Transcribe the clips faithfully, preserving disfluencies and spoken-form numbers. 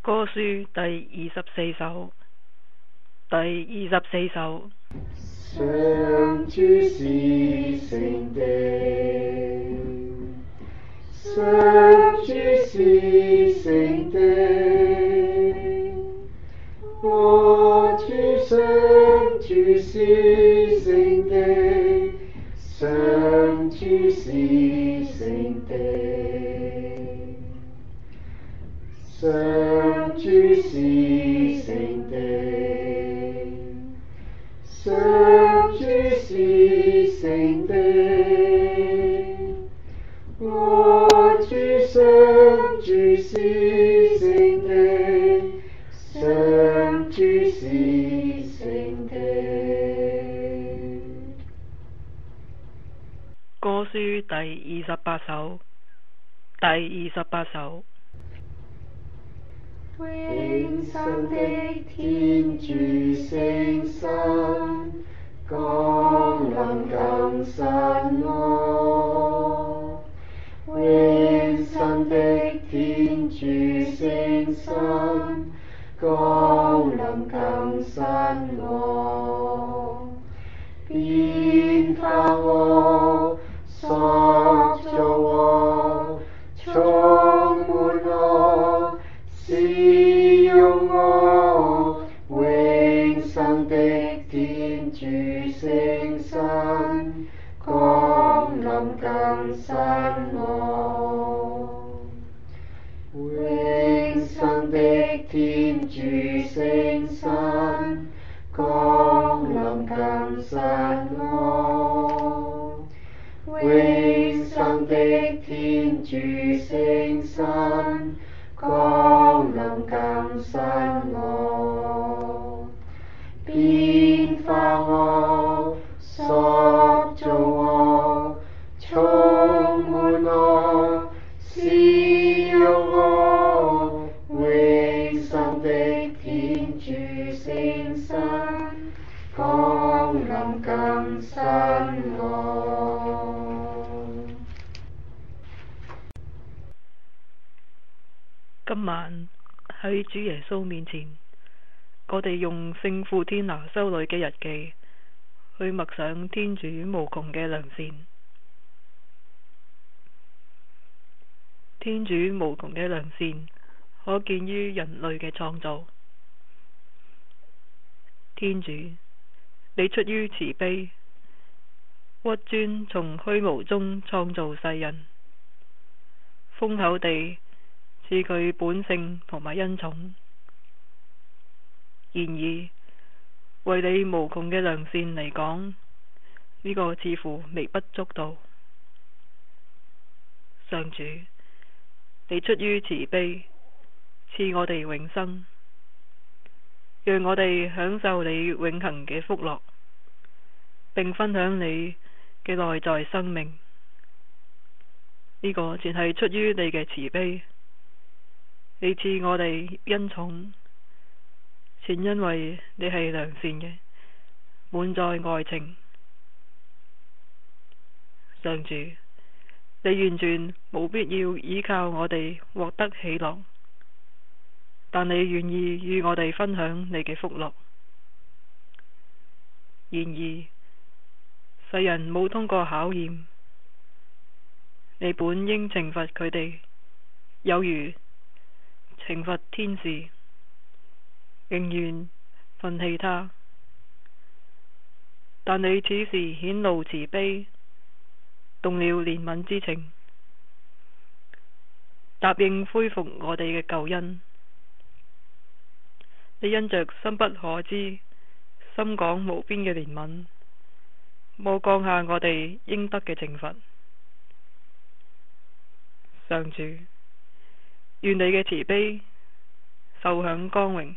歌書第二十四首，第二十四首。 上主是聖的，上主是聖的，我主上主是聖的，上主是聖的，上主是聖的，上主是聖的，我主上主是聖的，上主是聖的。 歌書第二十八首，第二十八首。 永生的天主聖神，降臨更新我。永生的天主聖神，降臨更新我，變化我，塑造我，充滿我，使用我。永生的天主聖神，降臨更新我。永生的天主聖神，降臨更新我。永生的天主聖神，降臨更新我，變化我，塑造我，充滿我，使用我。永生的天主聖神，降臨更新我。 今晚喺主耶穌面前，我哋用聖傅天拿修女嘅日記去默想天主無窮嘅良善。天主無窮嘅良善可見於人類嘅創造。天主，你出於慈悲，屈尊從虛無中創造世人，豐厚地賜佢本性同埋恩寵。然而，為你無窮嘅良善嚟講，呢個似乎微不足道。上主，你出於慈悲，賜我哋永生，讓我哋享受你永恆嘅福樂，並分享你嘅內在生命。呢個全係出於你嘅慈悲。你賜我哋恩寵，全因為你係良善嘅，滿載愛情。上主，你完全冇必要依靠我哋獲得喜樂，但你願意與我哋分享你嘅福樂。然而，世人冇通過考驗，你本應懲罰佢哋，有如懲罰天使，仍願訓棄他。但你此時顯露慈悲，動了憐憫之情，答應恢復我哋嘅救恩。你因着深不可知、深廣無邊嘅憐憫，冇降下我哋應得嘅懲罰。上主，願你嘅慈悲受享光榮。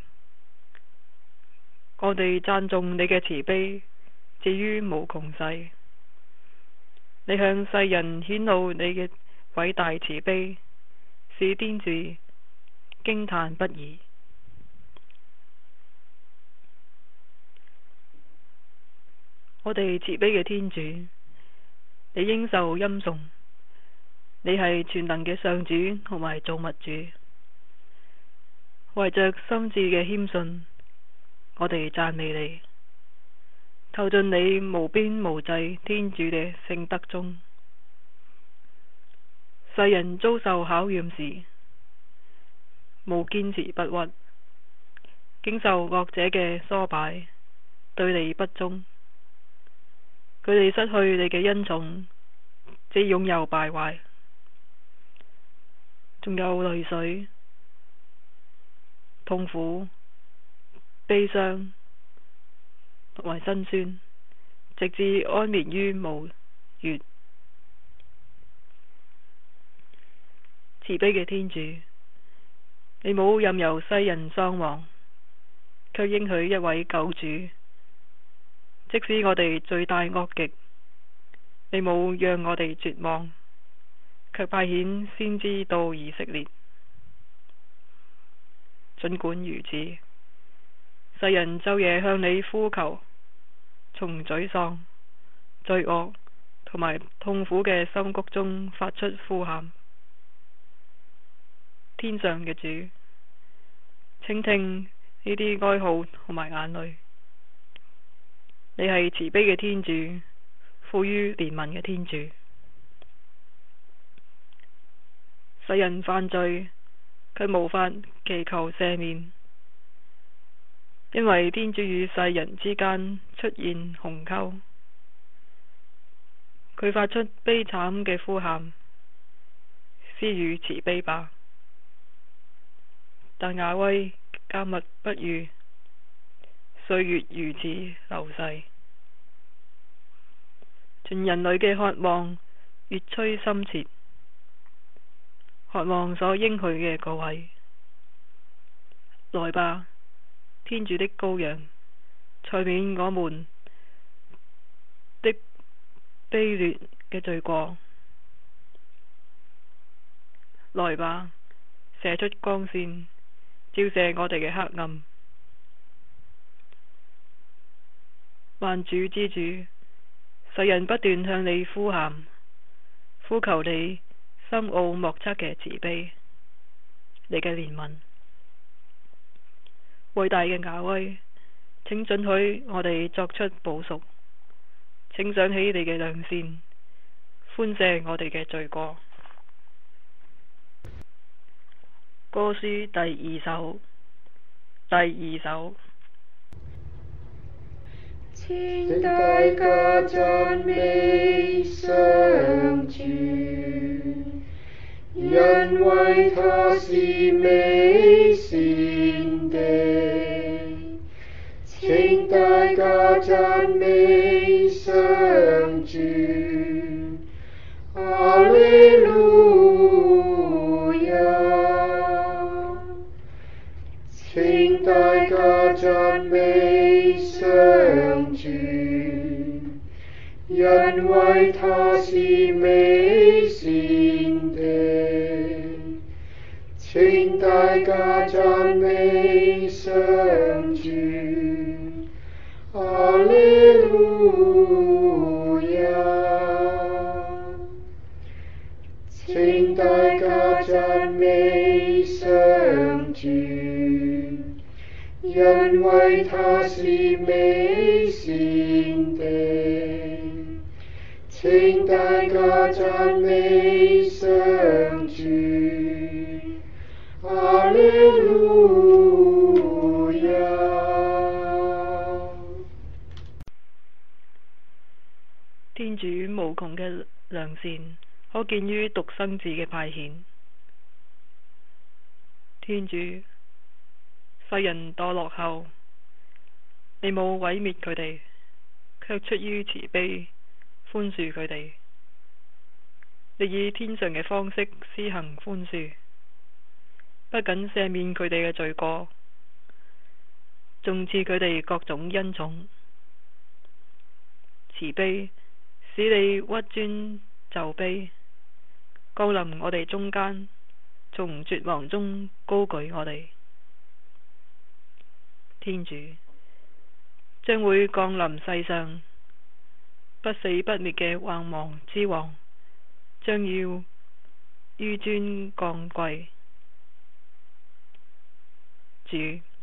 我哋讚頌你嘅慈悲至於無窮世。你向世人顯露你嘅偉大慈悲，使天主驚嘆不已。我哋慈悲嘅天主，你應受欽崇。你係全能嘅上主同埋造物主， 懷着心智嘅謙遜，我哋讚美你，投進你無邊無際天主嘅聖德中。世人遭受考驗時，冇堅持不屈，經受惡者嘅唆擺，對你不忠。佢哋失去你嘅恩寵，只擁有敗壞，仲有淚水、痛苦、悲傷同埋辛酸，直至安眠於無月。慈悲嘅天主，你冇任由世人喪亡，卻應許一位救主。即使我哋罪大惡極，你冇讓我哋絕望，卻派遣先知到以色列。儘管如此，世人晝夜向你呼求，從沮喪、罪惡同埋痛苦嘅深谷中發出呼喊。天上嘅主，請聽呢啲哀號同埋眼淚。你係慈悲嘅天主，富於憐憫嘅天主。世人犯罪，卻無法祈求赦免，因為天主與世人之間出現鴻溝。佢發出悲慘嘅呼喊，施予慈悲吧。但雅威緘默不語，歲月如此流逝，全人類嘅渴望越趨深切，渴望所應許嘅嗰位。來吧，天主的羔羊，除免我們的卑劣嘅罪過。來吧，射出光線，照射我哋嘅黑暗。萬主之主，世人不斷向你呼喊，呼求你深奧莫測嘅慈悲，你嘅憐憫。偉大嘅雅威，請准許我哋作出補贖，請想起你嘅良善，寬赦我哋嘅罪過。歌書第二首，第二首。 請大家讚美上主，因為他是美善的。請大家讚美上主，阿利路亞。請大家讚美上主，因為他是美善的。請大家讚美上主，阿利路亞。請大家讚美上主，因為他是美善的。請大家讚美上主，阿利路亞。 天主無窮嘅良善，可見於獨生子嘅派遣。天主，世人墮落後，你冇毀滅佢哋，卻出於慈悲寬恕佢哋。你以天上嘅方式施行寬恕，不僅赦免佢哋嘅罪過，仲賜佢哋各種恩寵。慈悲使你屈尊就卑，降臨我哋中間，從絕望中高舉我哋。天主將會降臨世上，不死不滅嘅萬王之王將要紆尊降貴。 主，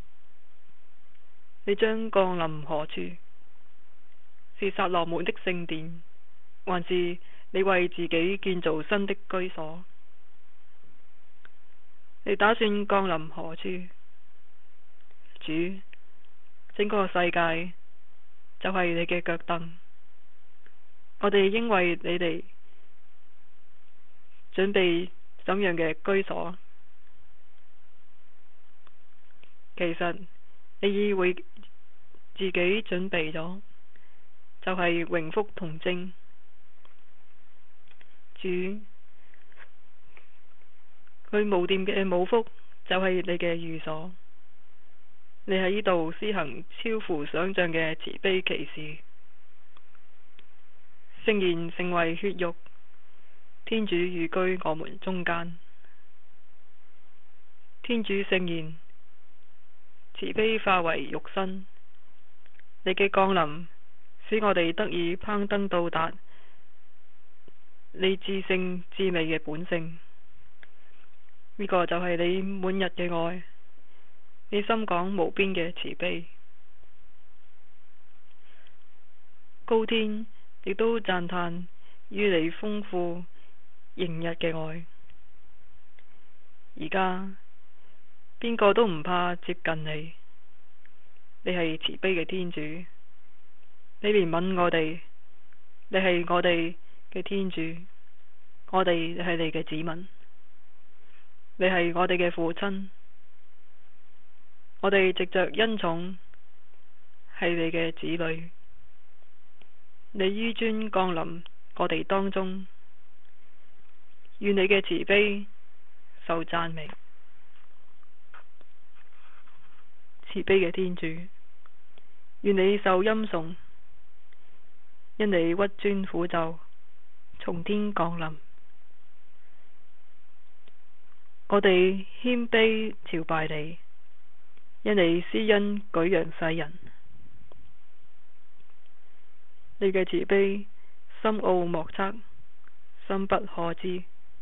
你將降臨何處？是撒羅門的聖殿，還是你為自己建造新的居所？你打算降臨何處？主，整個世界就係你嘅腳凳，我哋應為你哋準備怎樣嘅居所？其實你已為自己準備咗，就係榮福童貞。主，佢無玷嘅母腹就係你嘅寓所，你喺呢度施行超乎想象嘅慈悲奇事，聖言成為血肉，天主寓居我們中間。天主聖言，慈悲化為肉身，你嘅降臨使我哋得以攀登到達你至聖至美嘅本性。呢、這個就係你滿溢嘅愛，你深廣無邊嘅慈悲。高天亦都讚嘆於你豐富盈溢嘅愛。而家邊個都唔怕接近你，你係慈悲嘅天主，你憐憫我哋，你係我哋嘅天主，我哋係你嘅子民，你係我哋嘅父親，我哋藉着恩寵係你嘅子女，你紆尊降臨我哋當中，願你嘅慈悲受讚美。慈悲嘅天主，願你受欽崇，因你屈尊俯就，從天降臨。我哋謙卑朝拜你，因你施恩舉揚世人。你嘅慈悲深奧莫測，深不可知。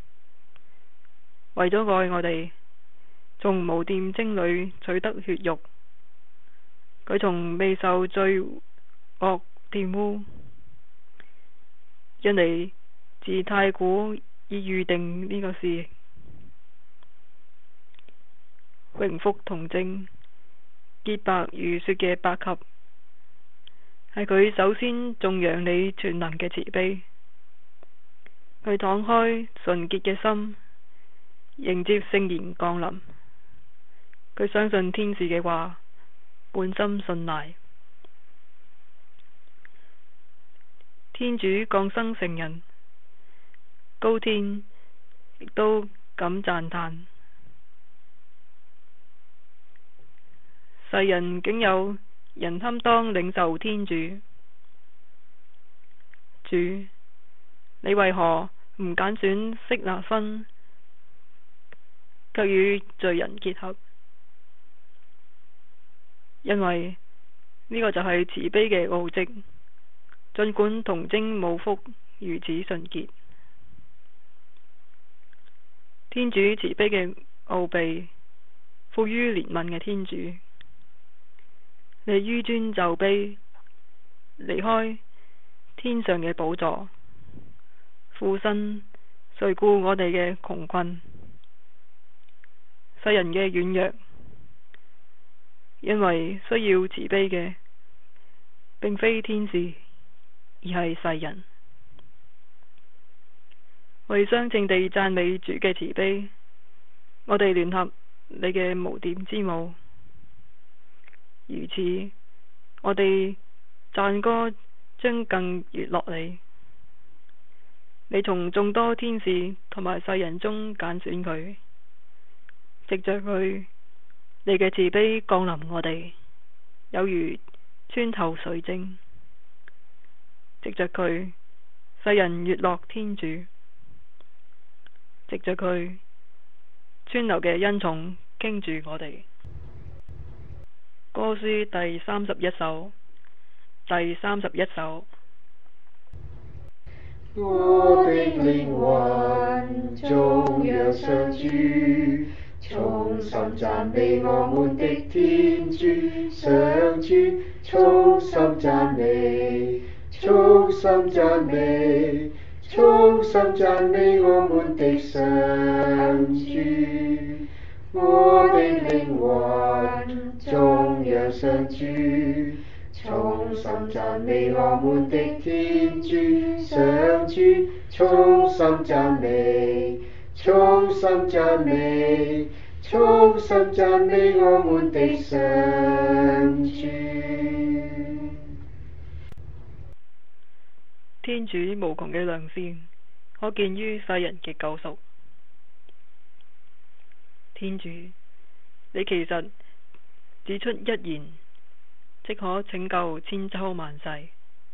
為咗愛我哋，從無玷精裏取得血肉，佢從未受罪惡玷污，因你自太古已預定呢個事。榮福童貞，潔白如雪嘅百合，係佢首先頌揚你全能嘅慈悲。佢敞開純潔嘅心，迎接聖言降臨。佢相信天使嘅話，半心信賴。天主降生成人，高天亦都敢讚嘆。世人竟有人堪當領受天主。主，你為何唔揀選色納芬，卻與罪人結合？因為呢、這個就係慈悲嘅奧蹟，儘管童貞母腹如此純潔。天主慈悲嘅奧秘，富於憐憫嘅天主，你紆尊就卑，離開天上嘅寶座，俯身垂顧我哋嘅窮困，世人嘅軟弱，因為需要慈悲嘅並非天使，而係世人。為相稱地讚美主嘅慈悲，我哋聯合你嘅無玷之母。如此，我哋讚歌將更悅樂你。你從眾多天使同埋世人中揀選佢，藉着佢，你嘅慈悲降臨我哋，有如穿透水晶。藉着佢，世人悅樂天主。藉着佢，川流嘅恩寵傾注我哋。歌書第三十一首，第三十一首。 我的靈魂頌揚上主， 衷心讚美我們的天主上主，衷心讚美，衷心讚美，衷心讚美我們的上主。我的靈魂頌揚上主，衷心讚美我們的天主上主，衷心讚美，衷心讚美，衷心讚美我們的上主。 天主無窮嘅良善，可見於世人嘅救贖。天主，你其實指出一言，即可拯救千秋萬世。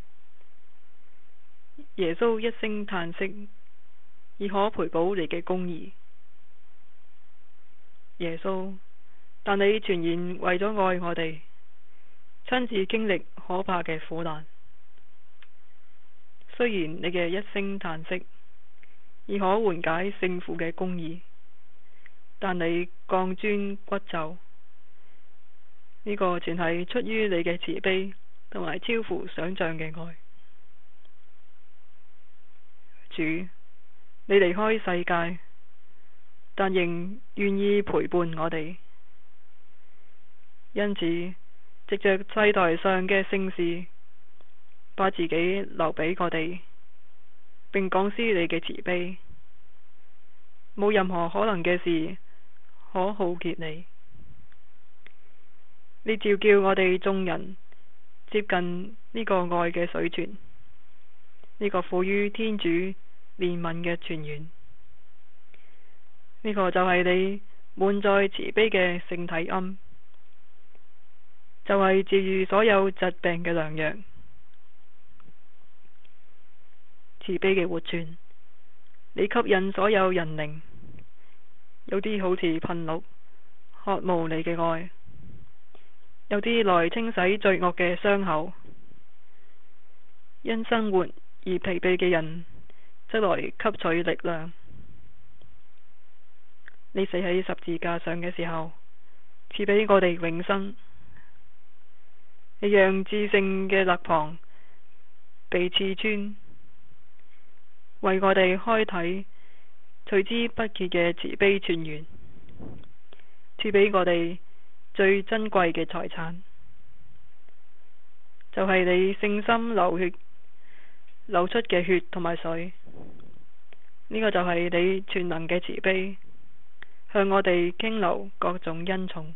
耶穌一聲嘆息，已可賠補你嘅公義。耶穌，但你全然為咗愛我哋，親自經歷可怕嘅苦難。雖然你嘅一聲嘆息，已可緩解聖父嘅公義，但你降尊屈就，呢、這個全係出於你嘅慈悲同埋超乎想象嘅愛。主，你離開世界，但仍願意陪伴我哋，因此藉着祭台上嘅聖事，把自己留俾我哋，並講施你嘅慈悲。冇任何可能嘅事可耗竭你。你召叫我哋眾人接近呢個愛嘅水泉，呢、這個富於天主憐憫嘅泉源。呢、這個就係你滿載慈悲嘅聖體龕，就係、是、治癒所有疾病嘅良藥。慈悲嘅活泉，你吸引所有人靈，有啲好似牝鹿，渴慕你嘅愛；有啲來清洗罪惡嘅傷口，因生活而疲憊嘅人，則來吸取力量。你死喺十字架上嘅時候，賜俾我哋永生。你讓至聖嘅肋旁被刺穿，為我哋開啟隨之不竭嘅慈悲泉源，賜俾我哋最珍貴嘅財產，就係、是、你聖心流血流出嘅血同埋水。呢、這個就係你全能嘅慈悲，向我哋傾流各種恩寵。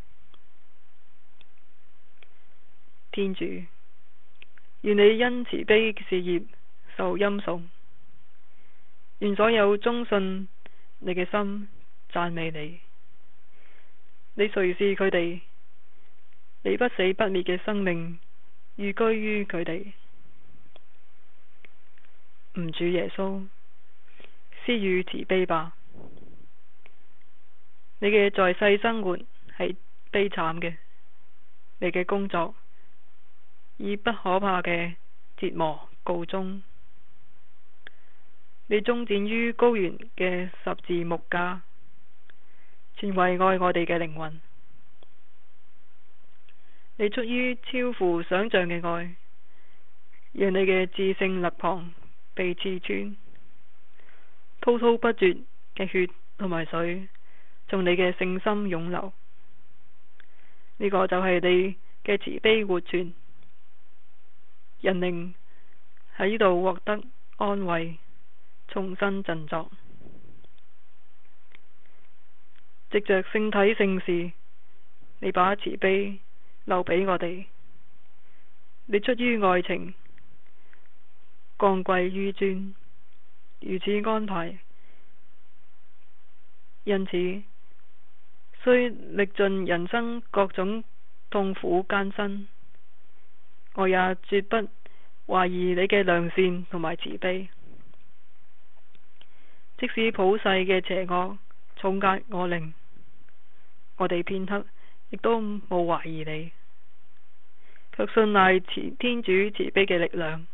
天主，願你因慈悲事業受欽崇，願所有忠信你嘅心讚美你。你垂視佢哋，你不死不滅嘅生命寓居於佢哋。吾主耶穌，施予慈悲吧。你嘅在世生活係悲慘嘅，你嘅工作以不可怕嘅折磨告終。你終展於高原嘅十字木架，全為愛我哋嘅靈魂。你出於超乎想象嘅愛，讓你嘅至聖肋旁被刺穿，滔滔不絕嘅血同埋水從你嘅聖心湧流。呢、這個就係你嘅慈悲活泉，人靈喺呢度獲得安慰，重新振作。藉着聖體聖事，你把慈悲留俾我哋。你出於愛情，降貴於尊，如此安排。因此，雖歷盡人生各種痛苦艱辛，我也絕不懷疑你嘅良善同埋慈悲。即使普世嘅邪惡重壓我靈，我哋片刻亦都冇懷疑你，卻信賴天主慈悲嘅力量。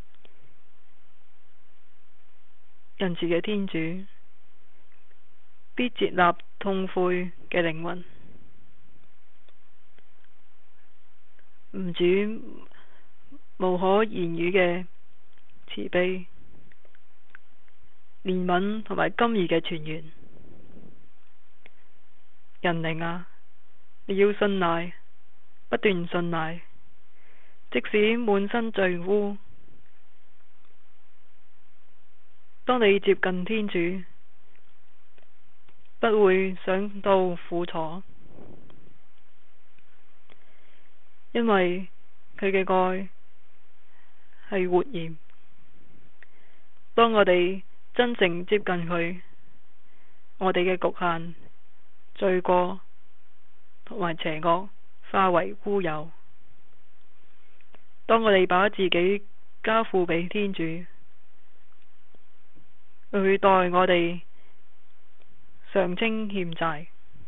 仁慈嘅天主， 必接納痛悔嘅靈魂。吾主無可言語嘅慈悲、憐憫同埋甘飴嘅泉源。人靈啊，你要信賴，不斷信賴，即使滿身罪污。當你接近天主，不會想到苦楚，因為佢嘅愛係活鹽。當我哋真誠接近佢，我哋嘅局限、罪過同埋邪惡化為烏有。當我哋把自己交付俾天主，佢代我哋償清欠債。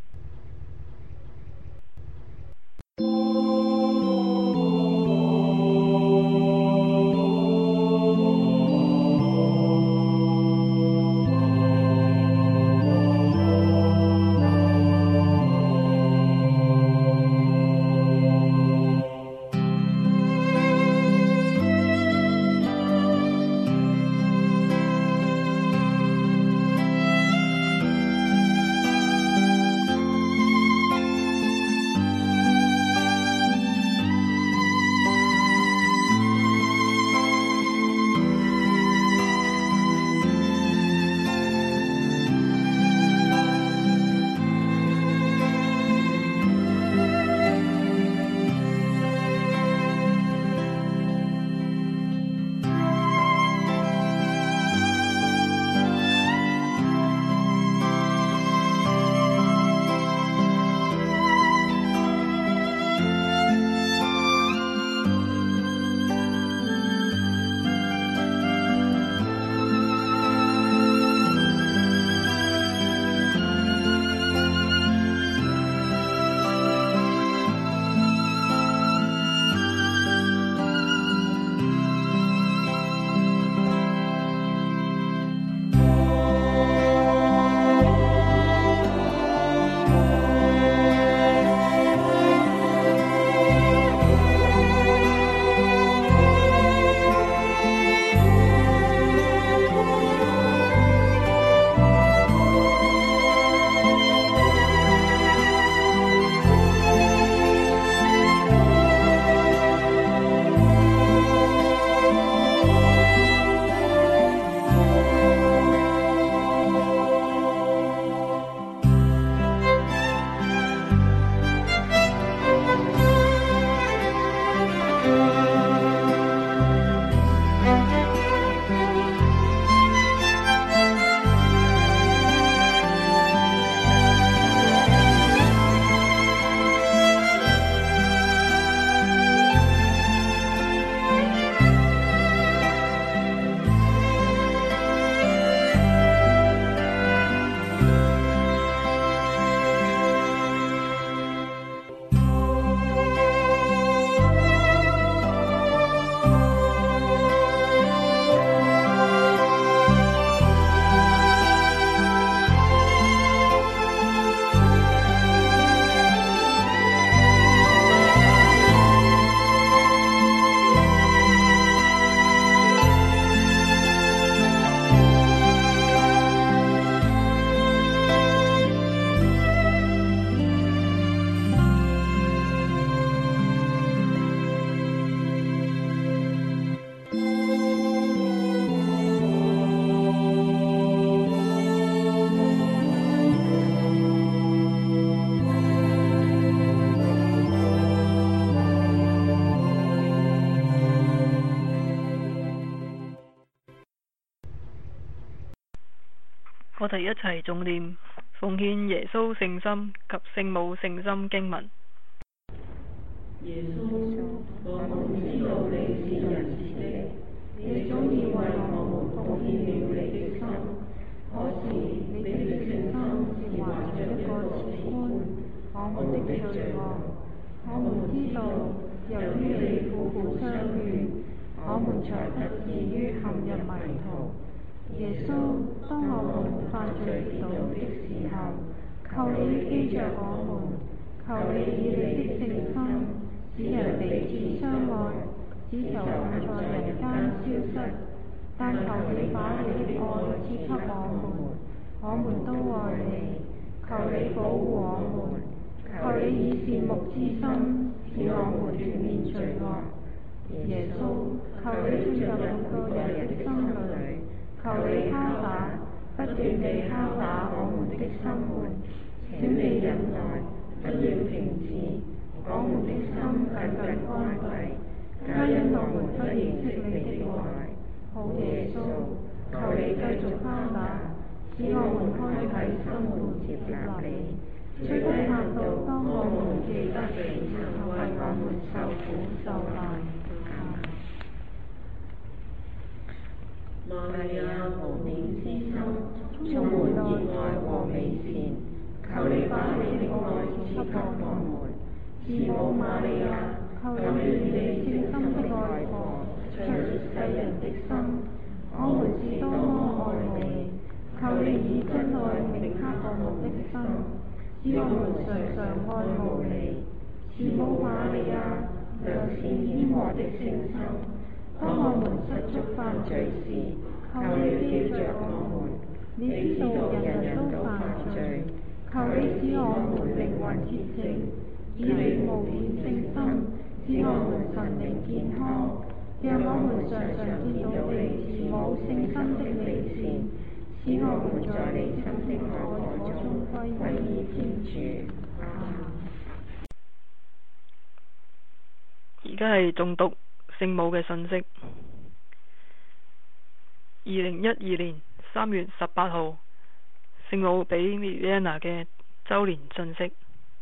我哋一齊誦念奉獻耶穌聖心及聖母聖心經文。 耶穌，我們知道你是仁慈的，你總要為我們奉獻了你的心。可是你的聖心是懷着一個慈觀我們的罪惡。我們知道，由於你苦苦相勸，我們才不至於陷入迷途。 耶穌，當我們犯罪跌倒的時候，求你記着我們，求你以你的聖心使人彼此相愛，使仇恨在人間消失。但求你把你的愛賜給我們，我們都愛你。求你保護我們，求你以善牧之心使我們斷免罪惡。耶穌，求你進入每個人的心裏，求你敲打，不斷地敲打我們的心門。請你忍耐，不要停止，我們的心緊緊關閉，皆因我們不認識你的愛。好耶穌，求你繼續敲打，使我們開啟心門接納你。雖不盼到當我們記得你曾為我們受苦受難。 瑪利亞無玷之心，充滿熱愛和美善，求你把你的愛賜給我們。慈母瑪利亞，求你以你聖心的愛火灼熱世人的心，我們是多麼愛你。求你以真愛銘刻我們的心，使我們常常愛慕你。慈母瑪利亞，良善謙和的聖心，當我們失足犯罪時，求你記着我們。你知道人人都犯罪，求你使我們靈魂潔淨，以你無染聖心使我們神靈健康，讓我們常常見到你慈母聖心的美善，使我們在你親的愛火中歸依天主。 而家係誦讀聖母嘅信息。二零一二年三月十八號，聖母俾米安娜嘅周年信息。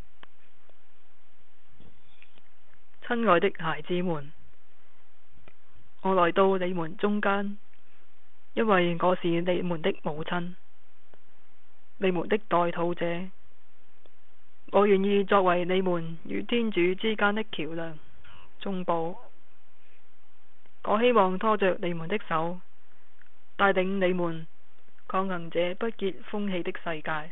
親愛的孩子們，我來到你們中間，因為我是你們的母親，你們的代禱者。我願意作為你們與天主之間的橋樑、中保。我希望拖着你們的手，帶領你們抗衡這不潔風氣的世界。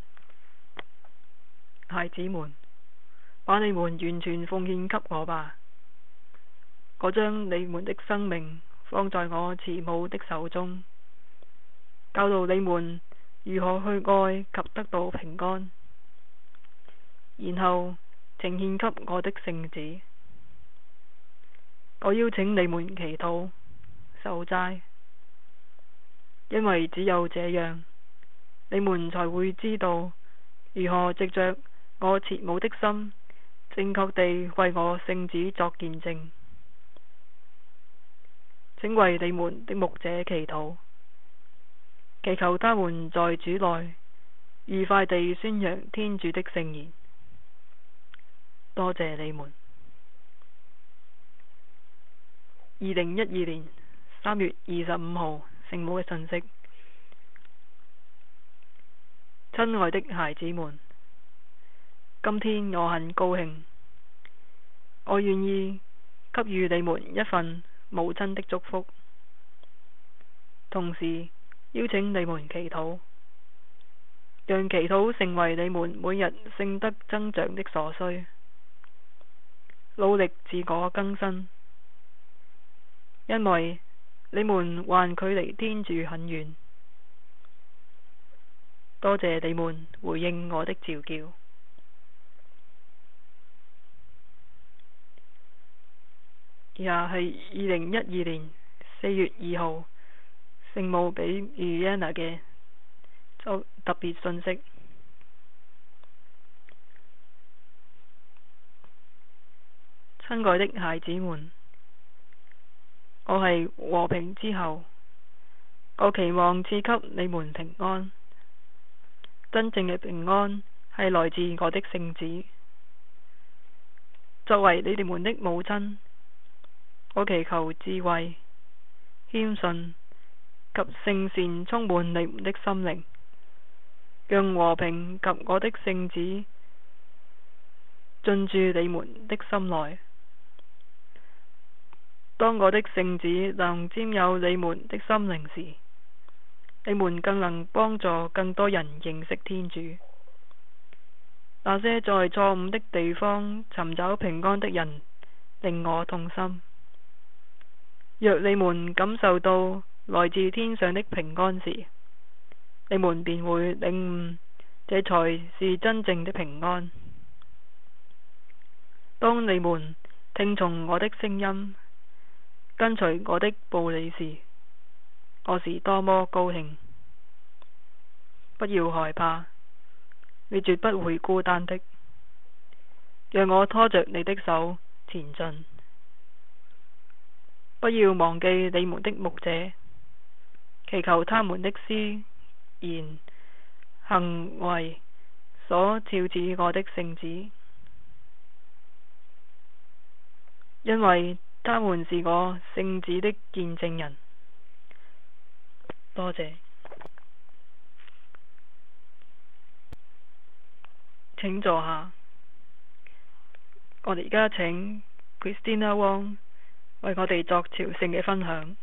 孩子們，把你們完全奉獻給我吧，我將你們的生命放在我慈母的手中，教導你們如何去愛及得到平安，然後呈獻給我的聖子。我邀請你們祈禱、守齋，因為只有這樣，你們才會知道如何藉着我慈母的心，正確地為我聖子作見證。請為你們的牧者祈禱，祈求他們在主內愉快地宣揚天主的聖言。多謝你們。二零一二年三月二十五號，聖母嘅信息。親愛的孩子們，今天我很高興，我願意給予你們一份母親的祝福，同時邀請你們祈禱，讓祈禱成為你們每日聖德增長的所需，努力自我更新，因為你們還距離天主很遠。多謝你們回應我的召叫。以下係二零一二年四月二號聖母俾米安娜嘅就特別信息。親愛的孩子們，我係和平之后，我期望賜給你們平安。真正嘅平安係來自我的聖子。作為你哋們的母親，我祈求智慧、謙遜及聖善充滿你們的心靈，讓和平及我的聖子進駐你們的心內。當我的聖子能沾有你們的心靈時， 你們更能幫助更多人認識天主。那些在錯誤的地方尋找平安的人，令我痛心。若你們感受到來自天上的平安時，你們便會領悟，這才是真正的平安。當你們聽從我的聲音，跟隨我的道理時，我是多麼高興。不要害怕，你絕不會孤單的。讓我拖着你的手前進。不要忘記你們的牧者，祈求他們的思言行為所肖似我的聖子，因為他們是我聖子的見證人。多謝。請坐下。我哋而家請 Christina Wong 為我哋作朝聖嘅分享。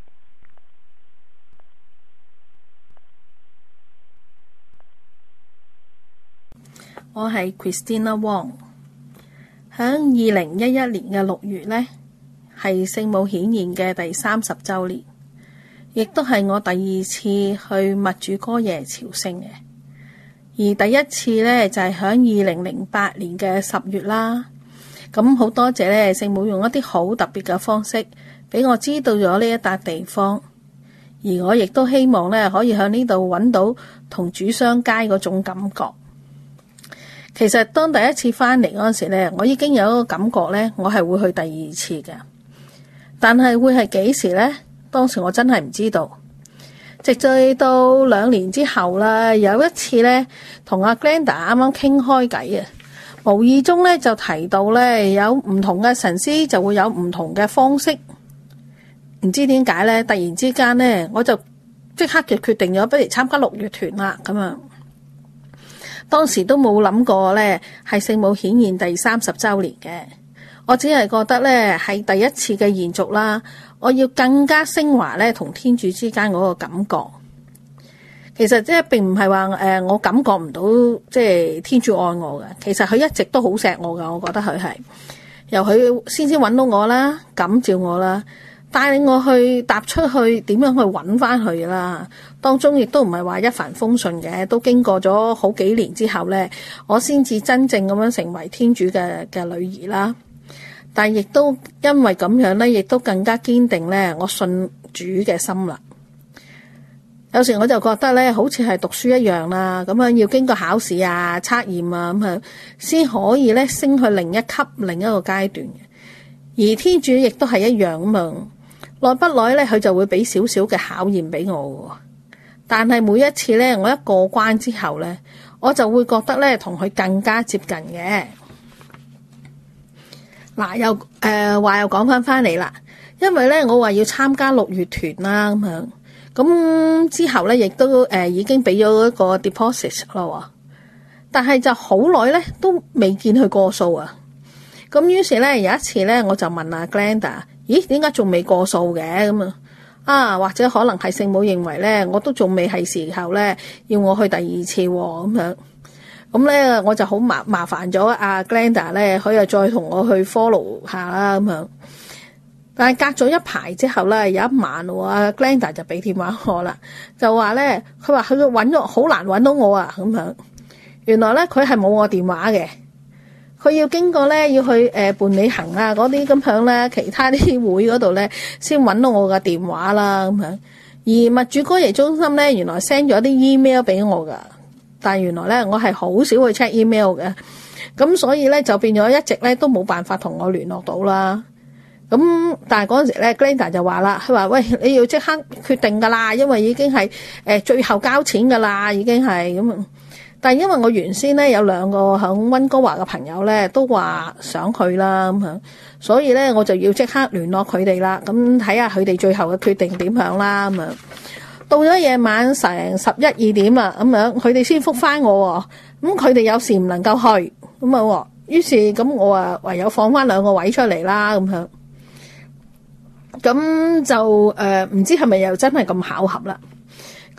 我係 Christina Wong。響二零一一年嘅六月呢，係聖母顯現嘅第三十週年，亦都係我第二次去默主哥耶朝聖嘅。而第一次呢，就係響二零零八年嘅十月啦。咁好多謝呢聖母用一啲好特別嘅方式俾我知道咗呢一笪地方，而我亦都希望呢可以喺呢度揾到同主相偕嗰種感覺。其實當第一次翻嚟嗰陣時呢，我已經有一個感覺呢，我係會去第二次嘅，但係會係幾時呢？當時我真係唔知道。直至到兩年之後啦，有一次呢，同阿 Glenda 啱啱傾開偈啊，無意中呢就提到呢，有唔同嘅神師就會有唔同嘅方式，唔知點解呢，突然之間呢，我就即刻就決定咗，不如參加六月團啦咁啊！當時都冇諗過呢係聖母顯現第三十週年嘅，我只係覺得呢係第一次嘅延續啦。我要更加升華呢同天主之間嗰個感覺。其實即係並唔係話誒我感覺唔到即係天主愛我嘅，其實佢一直都好錫我噶。我覺得佢係由佢先先揾到我啦，感召我啦，帶領我去踏出去點樣去揾翻佢啦。當中亦都唔係話一帆風順嘅，都經過咗好幾年之後呢，我先至真正咁樣成為天主嘅嘅女兒啦。但係亦都因為咁樣呢，亦都更加堅定呢我信主嘅心啦。有時我就覺得呢，好似係讀書一樣啦，咁樣要經過考試啊、測驗啊咁樣，先可以呢升去另一級、另一個階段嘅。而天主亦都係一樣咁樣，耐不耐呢，佢就會俾少少嘅考驗俾我嘅。但係每一次呢，我一過關之後呢，我就會覺得呢，同佢更加接近嘅。嗱，又誒話又講翻翻嚟啦，因為咧我話要參加六月團啦咁樣，咁之後咧亦都誒、呃、已經俾咗一個 deposit 咯，但係就好耐咧都未見佢過數啊。咁於是咧有一次咧我就問阿 Glenda， 咦，點解仲未過數嘅咁啊？啊，或者可能係聖母認為咧我都仲未係時候咧要我去第二次咁樣。咁咧，我就好麻麻煩咗阿 Glenda 咧，佢又再同我去 follow 下啦咁樣。但係隔咗一排之後咧，有一晚喎，阿 Glenda 就俾電話我啦，就話咧，佢話佢揾咗好難揾到我啊咁樣。原來咧佢係冇我電話嘅，佢要經過咧要去誒伴你行啊嗰啲咁樣咧，其他啲會嗰度咧先揾到我嘅電話啦咁樣。而默主哥耶中心咧，原來 send 咗啲 email 俾我噶。但原來咧，我係好少去 check email 嘅，咁所以咧就變咗一直咧都冇辦法同我聯絡到啦。咁但係嗰陣時咧 Glenda 就話啦，佢話喂，你要即刻決定噶啦，因為已經係誒最後交錢噶啦，已經係咁。但係因為我原先咧有兩個響溫哥華嘅朋友咧都話想去啦咁樣，所以咧我就要即刻聯絡佢哋啦，咁睇下佢哋最後嘅決定點樣啦咁樣。到咗夜晚成十一二點啦，咁樣佢哋先覆返我，咁佢哋有時唔能夠去，咁啊，於是咁我啊唯有放返兩個位出嚟啦，咁樣，咁就誒唔知係咪又真係咁巧合啦？咁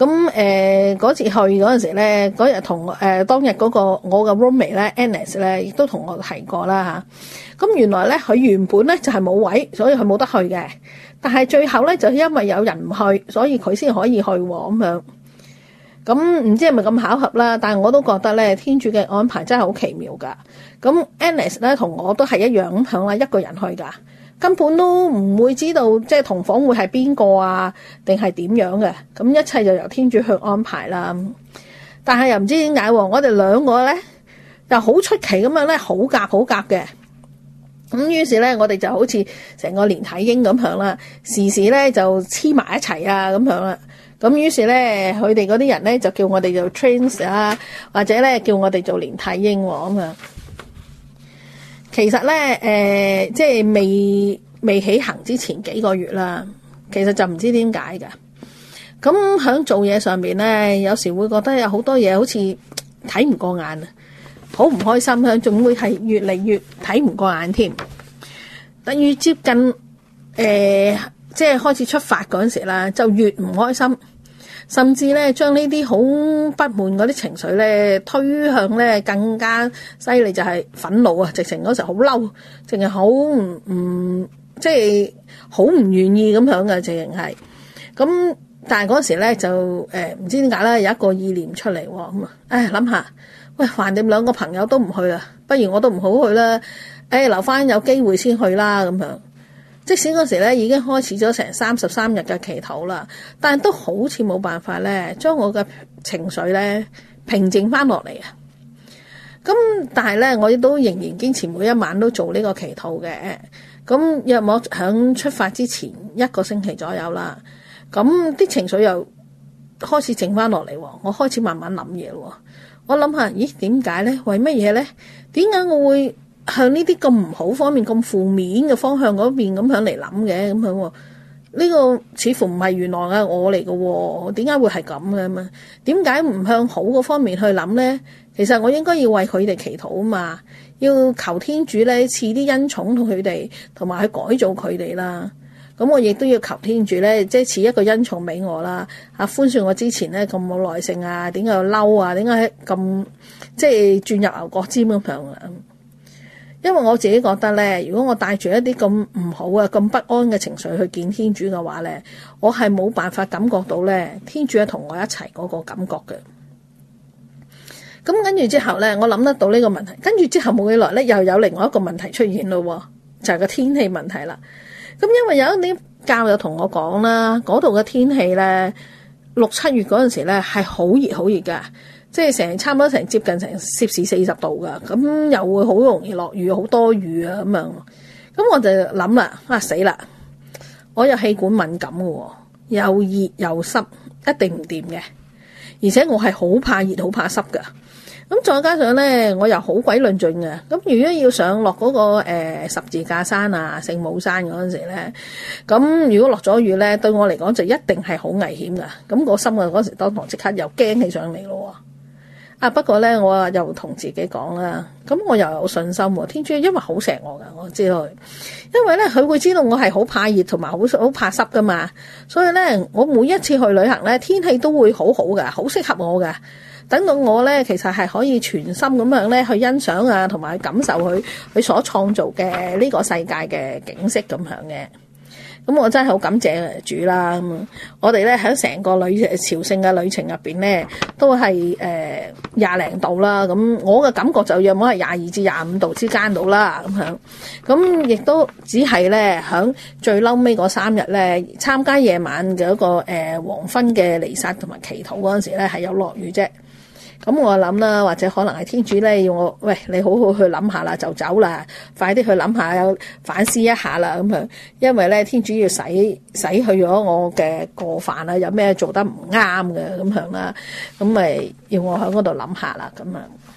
咁誒嗰次去嗰陣時咧，嗰日同誒當日嗰個我嘅 roommate 咧 Annis 咧，亦都同我提過啦嚇。咁原來咧佢原本咧就係冇位，所以佢冇得去嘅。但係最後咧就因為有人唔去，所以佢先可以去喎咁樣。咁唔知係咪咁巧合啦？但係我都覺得咧，天主嘅安排真係好奇妙㗎。咁 Annis 咧同我都係一樣咁響啦，一個人去㗎。根本都唔會知道即係同房會係邊個啊，定係點樣嘅。咁一切就由天主去安排啦。但係又唔知點解喎，我哋兩個咧又好出奇咁樣咧，好夾好夾嘅。咁於是咧，我哋就好似成個連體嬰咁樣啦，時時咧就黐埋一齊啊咁樣啦。咁於是咧，佢哋嗰啲人咧就叫我哋做 twins 啊，或者咧叫我哋做連體嬰喎咁樣。其實咧，誒、呃，即係未未起行之前幾個月啦，其實就唔知點解㗎。咁喺做嘢上面咧，有時會覺得有好多嘢好似睇唔過眼啊，好唔開心啊，仲會係越嚟越睇唔過眼添。等於接近誒、呃，即係開始出發嗰陣時啦，就越唔開心。甚至咧，將呢啲好不滿嗰啲情緒咧，推向咧更加犀利，就係憤怒啊！直情嗰時好嬲，淨係好唔唔，即係好唔願意咁樣嘅，直情係。咁但係嗰時咧就誒唔、呃、知點解咧，有一個意念出嚟喎，咁啊，唉諗下，喂，橫掂兩個朋友都唔去啦，不如我都唔好去啦，誒留翻有機會先去啦咁樣。即使嗰時咧已經開始咗成三十三日嘅祈禱啦，但係都好似冇辦法咧，將我嘅情緒咧平靜翻落嚟啊！咁但係咧，我亦都仍然堅持每一晚都做呢個祈禱嘅。咁約莫響出發之前一個星期左右啦，咁啲情緒又開始靜翻落嚟喎，我開始慢慢諗嘢喎。我諗下，咦點解咧？為乜嘢咧？點解我會向呢啲咁唔好方面、咁負面嘅方向嗰邊咁樣嚟諗嘅咁樣喎？呢個似乎唔係原來嘅我嚟嘅喎，點解會係咁嘅嘛？點解唔向好嗰方面去諗咧？其實我應該要為佢哋祈禱啊嘛，要求天主咧賜啲恩寵同佢哋，同埋去改造佢哋啦。咁我亦都要求天主咧，即係賜一個恩寵俾我啦，啊寬恕我之前咧咁冇耐性啊，點解要嬲啊？點解咁即係轉入牛角尖咁樣啊？因為我自己覺得咧，如果我帶住一啲咁唔好啊、咁不安嘅情緒去見天主嘅話咧，我係冇辦法感覺到咧，天主係同我一齊嗰個感覺嘅。咁跟住之後咧，我諗得到呢個問題，跟住之後冇幾耐咧，又有另外一個問題出現咯，就係個天氣問題啦。咁因為有一啲教友同我講啦，嗰度嘅天氣咧，六七月嗰陣時咧係好熱好熱噶。即係成差唔多成接近成攝氏四十度噶，咁又會好容易落雨，好多雨啊咁樣。咁我就諗啦，啊死啦！我有氣管敏感嘅，又熱又濕，一定唔掂嘅。而且我係好怕熱、好怕濕噶。咁再加上咧，我又好鬼論盡嘅。咁如果要上落嗰、那個、呃、十字架山啊、聖母山嗰陣時咧，咁如果落咗雨咧，對我嚟講就一定係好危險噶。咁我心啊嗰時當堂即刻又驚起上嚟咯。啊！不過咧，我又同自己講啦，咁我又有信心喎。天主因為好錫我噶，我知道，因為咧佢會知道我係好怕熱同埋好好怕濕噶嘛，所以咧我每一次去旅行咧，天氣都會好好噶，好適合我噶。等到我咧，其實係可以全心咁樣咧去欣賞啊，同埋感受佢佢所創造嘅呢個世界嘅景色咁樣嘅。咁我真係好感謝主啦！咁我哋咧喺成個旅朝聖嘅旅程入邊咧，都係誒廿零度啦。咁我嘅感覺就約莫係廿二至廿五度之間度啦。咁樣咁亦都只係咧喺最嬲尾嗰三日咧，參加夜晚嘅一個誒、呃、黃昏嘅彌撒同埋祈禱嗰陣時咧，係有落雨啫。咁我諗啦，或者可能係天主咧要我，喂，你好好去諗下啦，就走啦，快啲去諗下，有反思一下啦咁樣。因為咧天主要洗洗去咗我嘅過犯啊，有咩做得唔啱嘅咁樣啦，咁咪要我喺嗰度諗下啦咁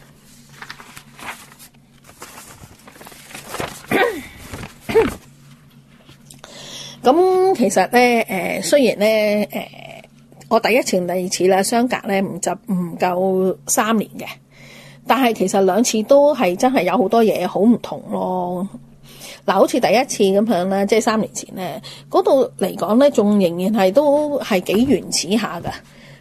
樣。咁其實咧，誒、呃、雖然咧，誒、呃。我第一次同第二次咧相隔咧唔就唔夠三年嘅，但係其實兩次都係真係有好多嘢好唔同咯。嗱，好似第一次咁樣咧，即係三年前咧，嗰度嚟講咧，仲仍然係都係幾原始下噶。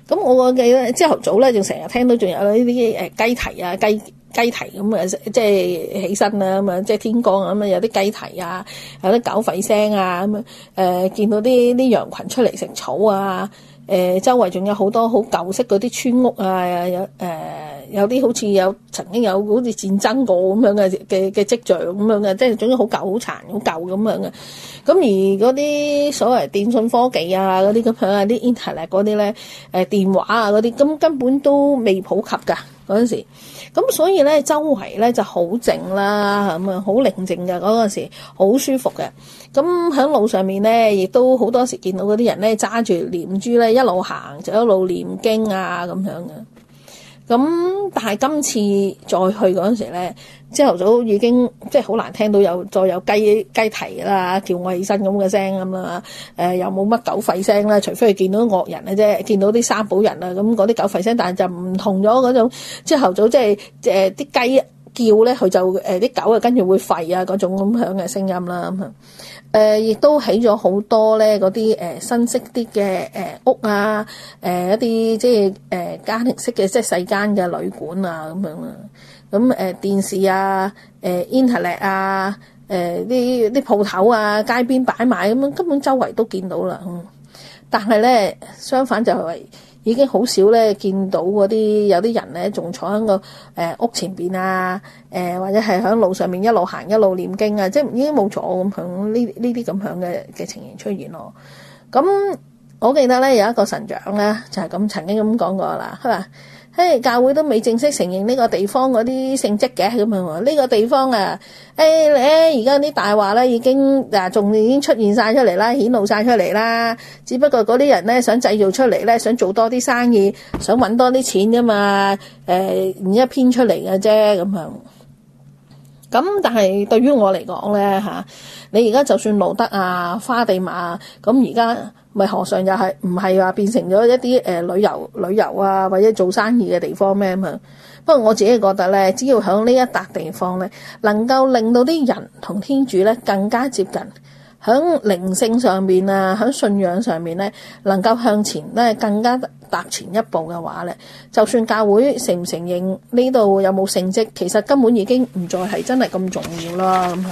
咁我記得朝頭早咧，仲成日聽到仲有呢啲誒雞啼啊、雞雞啼咁啊，即係起身啦咁啊，即係天光咁啊，有啲雞啼啊，有啲狗吠聲啊咁啊，誒見到啲啲羊群出嚟食草啊，誒周圍仲有好多好舊式嗰啲村屋啊，有誒有啲好似有曾經有好似戰爭過咁樣嘅嘅嘅跡象咁樣嘅，即係總之好舊好殘好舊咁樣嘅。咁而嗰啲所謂電信科技啊，嗰啲咁樣啊，啲 internet 嗰啲咧，誒電話啊嗰啲，咁根本都未普及㗎嗰陣時。咁所以咧，周圍咧就好靜啦，咁啊好寧靜嘅嗰陣時，好舒服嘅。咁喺路上面咧，亦都好多時見到嗰啲人咧揸住念珠咧，一路行就一路念經啊咁樣嘅。咁但係今次再去嗰陣時咧，朝頭早已經即係好難聽到有再有雞雞啼啦，叫我起身咁嘅聲咁啦，誒又冇乜狗吠聲啦，除非係見到惡人嘅啫，見到啲三寶人啊，咁嗰啲狗吠聲，但係就唔同咗嗰種朝頭早即係誒啲雞叫咧，佢就誒啲、呃、狗啊跟住會吠啊嗰種咁響嘅聲音啦咁啊。誒，亦、呃、都起咗好多咧，嗰啲誒新式啲嘅誒屋啊，誒、呃、一啲即係誒、呃、家庭式嘅即係細間嘅旅館啊咁樣啊，咁誒、呃、電視啊，誒、呃、internet 啊，誒啲啲鋪頭啊，街邊擺賣咁樣，根本周圍都見到啦。嗯，但係咧相反就係已經好少咧見到嗰啲有啲人咧仲坐喺個誒屋前邊啊，誒、呃、或者係喺路上面一路行一路念經啊，即係已經冇咗咁樣呢呢啲咁樣嘅嘅情形出現咯。咁我記得咧有一個神長咧就係、是、咁曾經咁講過啦，佢話：嘿，教會都未正式承認呢個地方嗰啲聖蹟嘅咁樣喎，呢、這個地方啊，誒誒而家啲大話咧已經嗱仲已經出現晒出嚟啦，顯露晒出嚟啦。只不過嗰啲人咧想製造出嚟咧，想做多啲生意，想揾多啲錢啫嘛。誒、呃，然之後編出嚟嘅啫咁樣。咁但係對於我嚟講咧嚇，你而家就算路德啊、花地瑪咁，而家咪何嘗又係唔係話變成咗一啲誒、呃、旅遊旅遊啊或者做生意嘅地方咩嘛？不過我自己覺得咧，只要喺呢一笪地方咧，能夠令到啲人同天主咧更加接近，喺靈性上面啊，喺信仰上面咧，能夠向前咧更加踏前一步嘅話咧，就算教會承唔承認呢度有冇聖蹟，其實根本已經唔再係真係咁重要啦咁樣。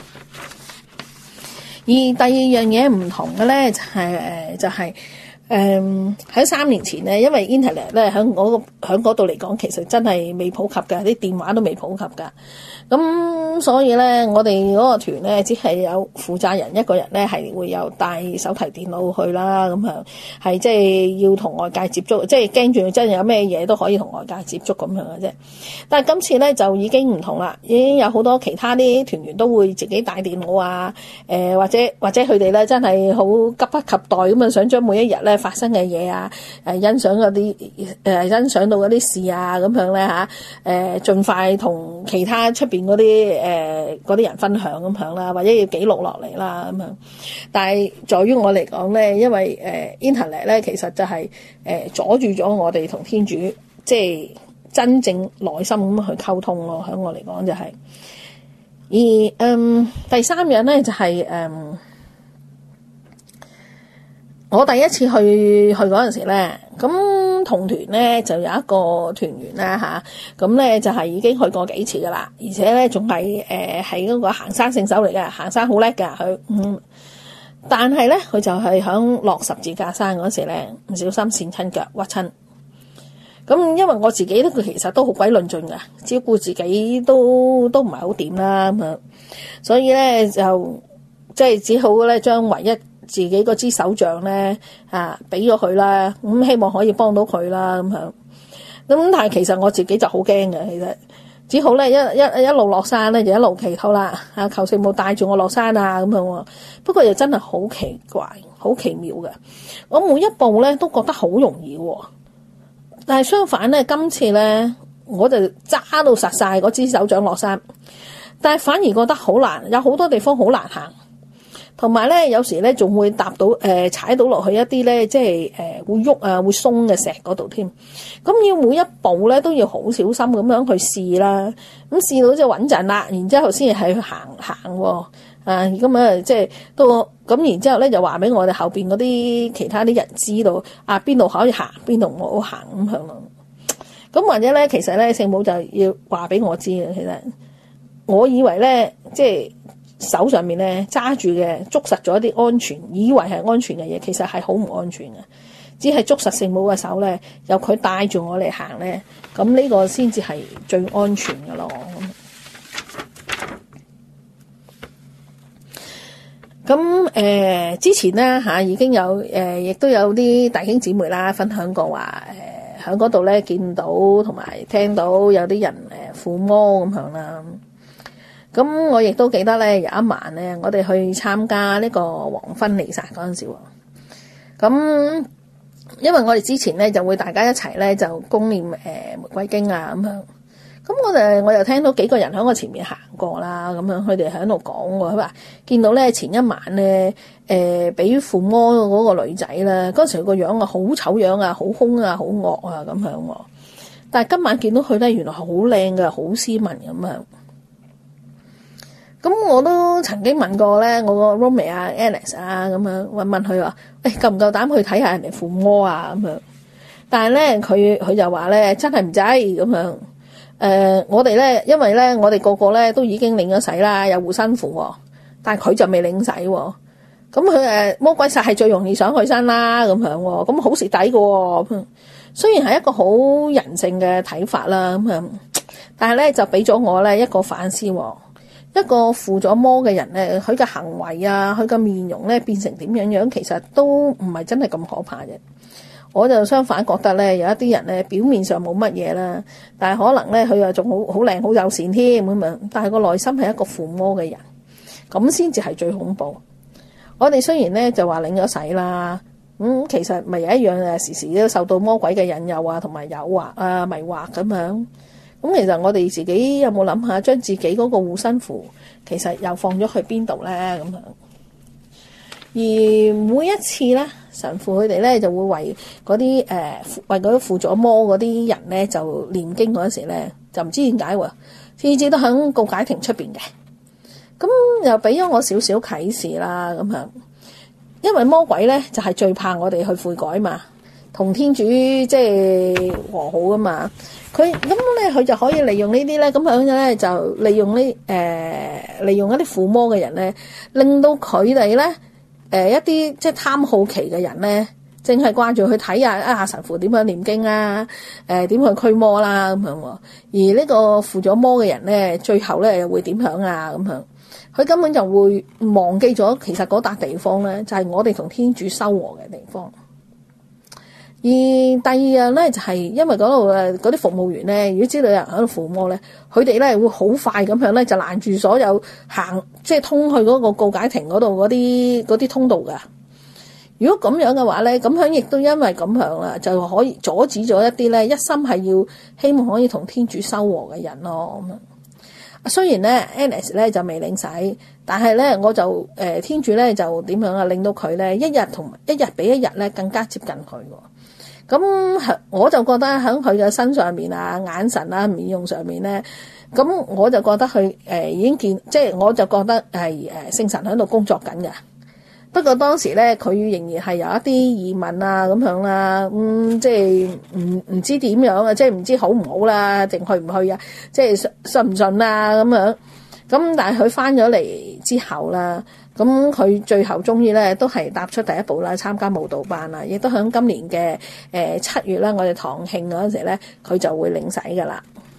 而第二樣嘢唔同嘅咧，就係誒就係誒喺三年前咧，因為 internet 咧喺我喺嗰度嚟講，其實真係未普及㗎，啲電話都未普及㗎。咁所以咧，我哋嗰個團咧，只係有負責人一個人咧，係會有帶手提電腦去啦，咁樣係即係要同外界接觸，即係驚住真係有咩嘢都可以同外界接觸咁樣嘅啫。但係今次咧就已經唔同啦，已經有好多其他啲團員都會自己帶電腦啊，誒、呃、或者或者佢哋咧真係好急不及待咁啊，想將每一日咧發生嘅嘢啊，誒、呃、欣賞嗰啲誒欣賞到嗰啲事啊，咁樣咧嚇，誒、呃、盡快同其他出邊嗰啲誒嗰啲人分享咁樣啦，或者要記錄落嚟啦咁樣。但係在於我嚟講咧，因為誒、呃、internet 咧其實就係、是、誒、呃、阻住咗我哋同天主即係真正內心咁去溝通咯。喺我嚟講就係、是，而嗯第三樣咧就係、是、誒。嗯我第一次去去嗰陣時咧，咁同團咧就有一個團員啦吓，咁咧就係已經去過幾次噶啦，而且咧仲係誒係嗰個行山聖手嚟嘅，行山好叻㗎佢。嗯，但係咧佢就係響落十字架山嗰時咧，唔小心跣親腳屈親。咁因為我自己咧，佢其實都好鬼論盡㗎，照顧自己都都唔係好掂啦咁樣，所以咧就即係只好咧將唯一自己嗰支手杖咧啊，俾咗佢啦，咁希望可以幫到佢啦咁樣。咁但係其實我自己就好驚嘅，其實只好咧一一一路落山咧就一路祈禱啦，啊求聖母帶住我落山啊咁樣。不過又真係好奇怪，好奇妙嘅。我每一步咧都覺得好容易喎，但係相反咧，今次咧我就揸到實晒嗰支手杖落山，但係反而覺得好難，有好多地方好難行。 同埋咧有時咧仲會踏到誒、呃、踩到落去一啲咧即係誒、呃、會喐啊會鬆嘅石嗰度添。咁要每一步咧都要好小心咁樣去試啦。咁試到就穩陣啦，然之後先係去行行喎。啊，咁啊，即係都咁，然之後咧就話俾我哋後邊嗰啲其他啲人知道，啊邊度可以行，邊度唔好行咁樣咯。咁或者咧，其實咧聖母就要話俾我知嘅。其實我以為咧，即係手上面咧揸住嘅捉實咗一啲安全，以為係安全嘅嘢，其實係好唔安全嘅。只係捉實聖母嘅手咧，由佢帶住我嚟行咧，咁呢個先至係最安全嘅咯。咁誒、呃、之前咧嚇、啊、已經有誒，亦、呃、都有啲弟兄姊妹啦分享過話誒，喺嗰度咧見到同埋聽到有啲人誒附魔咁樣啦。咁我亦都記得咧有一晚咧，我哋去參加呢個黃昏彌撒嗰陣時喎。咁因為我哋之前咧就會大家一齊咧就恭念誒玫瑰經啊咁樣。咁我哋我又聽到幾個人喺我前面行過啦，咁樣佢哋喺度講喎，佢話見到咧前一晚咧誒俾附魔嗰個女仔咧，嗰時佢個樣啊好醜樣啊，好兇啊，好惡啊咁樣喎。但係今晚見到佢咧，原來好靚嘅，好斯文咁樣。咁我都曾經問過咧，我個 roommate 啊 Alice 啊咁樣問問佢話，誒夠唔夠膽去睇下人哋附魔啊咁樣？但係咧佢佢就話咧真係唔制咁樣。誒、呃，我哋咧，因為咧，我哋個個咧都已經領咗洗啦，有護身符喎，但係佢就未領洗喎。咁佢誒魔鬼煞係最容易上佢身啦，咁樣喎，咁好蝕底嘅喎。雖然係一個好人性嘅睇法啦，咁樣，但係咧就俾咗我咧一個反思喎。一個附咗魔嘅人咧，佢嘅行為啊，佢嘅面容咧變成點樣樣，其實都唔係真係咁可怕嘅。我就相反覺得咧，有一啲人咧表面上冇乜嘢啦，但係可能咧佢又仲好好靚好友善添咁樣，但係個內心係一個附魔嘅人，咁先至係最恐怖。我哋雖然咧就話領咗洗啦，咁、嗯、其實咪有一樣誒，時時都受到魔鬼嘅引誘啊，同埋誘惑啊、迷惑咁樣。咁其實我哋自己有冇諗下，將自己嗰個護身符其實又放咗去邊度咧？咁樣。而每一次咧，神父佢哋咧就會為嗰啲誒為嗰啲附咗魔嗰啲人咧，就念經嗰陣時咧，就唔知點解喎，次次都喺告解亭出邊嘅。咁又俾咗我少少啟示啦，咁樣，因為魔鬼咧就係最怕我哋去悔改嘛，同天主即係和好噶嘛。佢咁咧，佢就可以利用呢啲咧，咁樣咧就利用呢誒、呃、利用一啲附魔嘅人咧，令到佢哋咧。誒、呃、一啲即係貪好奇嘅人咧，淨係掛住去睇下啊神父點樣念經啊，誒、呃、點去驅魔啦咁樣喎。而呢個附咗魔嘅人咧，最後咧又會點樣啊咁樣？佢根本就會忘記咗，其實嗰笪地方咧就係、是、我哋同天主修和嘅地方。而第二樣咧就係、是、因為嗰度誒嗰啲服務員咧，如果知道有人喺度附魔咧，佢哋咧會好快咁樣咧就攔住所有行即係通去嗰個告解亭嗰度嗰啲嗰啲通道噶。如果咁樣嘅話咧，咁樣亦都因為咁樣啦，就可以阻止咗一啲咧一心係要希望可以同天主修和嘅人咯。咁樣雖然咧 Alice 咧就未領洗，但係咧我就誒、呃、天主咧就點樣啊，令到佢咧一日同一日比一日咧更加接近佢。咁我就覺得喺佢嘅身上面啊、眼神啊、面容上面咧，咁我就覺得佢誒、呃、已經見，即係我就覺得係誒、呃、聖神喺度工作緊嘅。不過當時咧，佢仍然係有一啲疑問啊咁樣啦，嗯，即係唔唔知點樣啊，即係唔知好唔好啦，定去唔去啊？即係信信唔信啊咁樣。咁但係佢翻咗嚟之後啦。咁佢最後終於咧都係踏出第一步啦，參加舞蹈班啦，亦都喺今年嘅誒七月啦，我哋堂慶嗰陣時咧，佢就會領洗噶啦。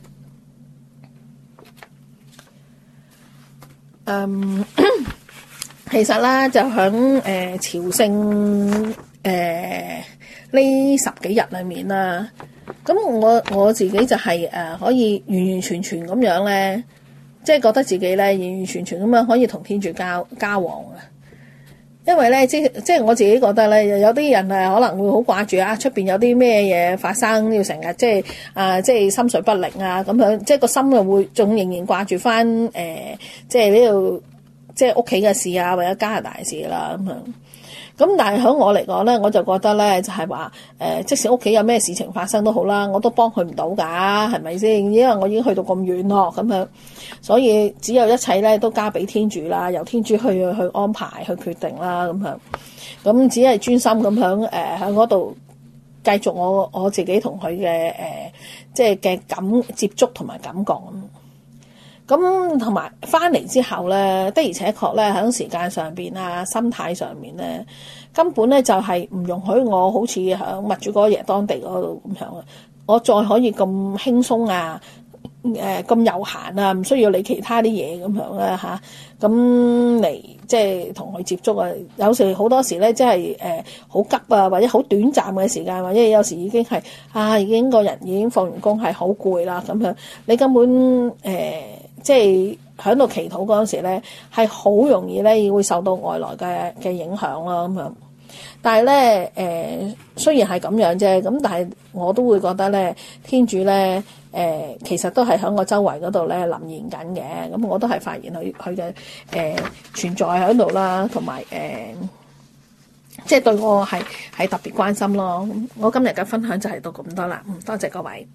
嗯，其實啦，就喺誒、呃、朝聖誒呢、呃、十幾日裏面啦，咁我我自己就係、是、誒、呃、可以完完全全咁樣咧。即係覺得自己咧完完全全咁樣可以同天主交交往嘅，因為咧即即係我自己覺得咧，有啲人係可能會好掛住啊，出邊有啲咩嘢發生，要成日即係啊，即係心緒不寧啊咁樣，即係個心又會仲仍然掛住翻誒，即係呢度即係屋企嘅事啊，或者加拿大嘅事啦咁樣。咁但係喺我嚟講咧，我就覺得咧就係話誒，即使屋企有咩事情發生都好啦，我都幫佢唔到㗎，係咪先？因為我已經去到咁遠咯，咁樣，所以只有一切咧都交俾天主啦，由天主去去安排去決定啦，咁樣。咁只係專心咁響誒喺嗰度繼續我我自己同佢嘅誒即係嘅感接觸同埋感覺咁。咁同埋翻嚟之後咧，的而且確咧喺時間上邊啊、心態上面咧，根本咧就係唔容許我好似喺密主哥爺當地嗰度咁樣啊，我再可以咁輕鬆啊，誒咁悠閒啊，唔需要理其他啲嘢咁樣啦嚇，咁嚟即係同佢接觸啊。有時好多時咧，即係誒好急啊，或者好短暫嘅時間，或者有時已經係啊，已經個人已經放完工係好攰啦咁樣，你根本誒。呃即係喺度祈禱嗰陣時咧，係好容易咧會受到外來嘅嘅影響啦咁樣。但係咧誒，雖然係咁樣啫，咁但係我都會覺得咧，天主咧誒、呃，其實都係喺我周圍嗰度咧臨現緊嘅。咁我都係發現佢佢嘅誒存在喺度啦，同埋誒即係對我係係特別關心咯。我今日嘅分享就係到咁多啦。嗯，多謝各位。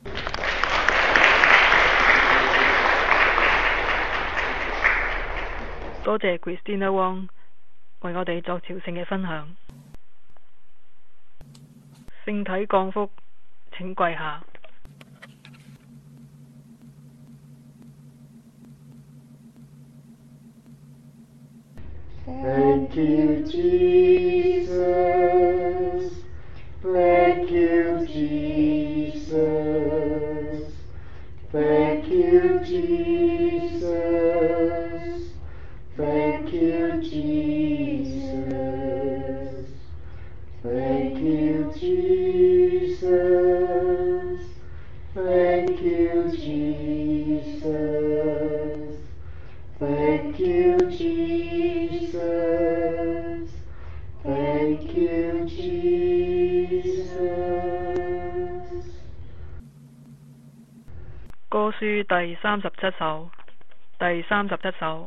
多謝 Christina Wong 為我哋作朝聖嘅分享。聖體降福，請跪下。 Thank you, Jesus. Thank you, Jesus. Thank you, Jesus. Thank you, Jesus. Thank you, Jesus. Thank you, Jesus. Thank you, Jesus. Thank you, Jesus. 歌書第三十七首，第三十七首。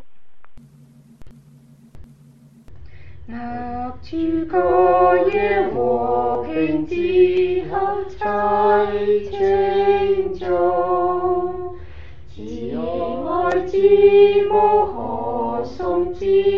默主哥耶和平之後在清中，慈愛之母可頌之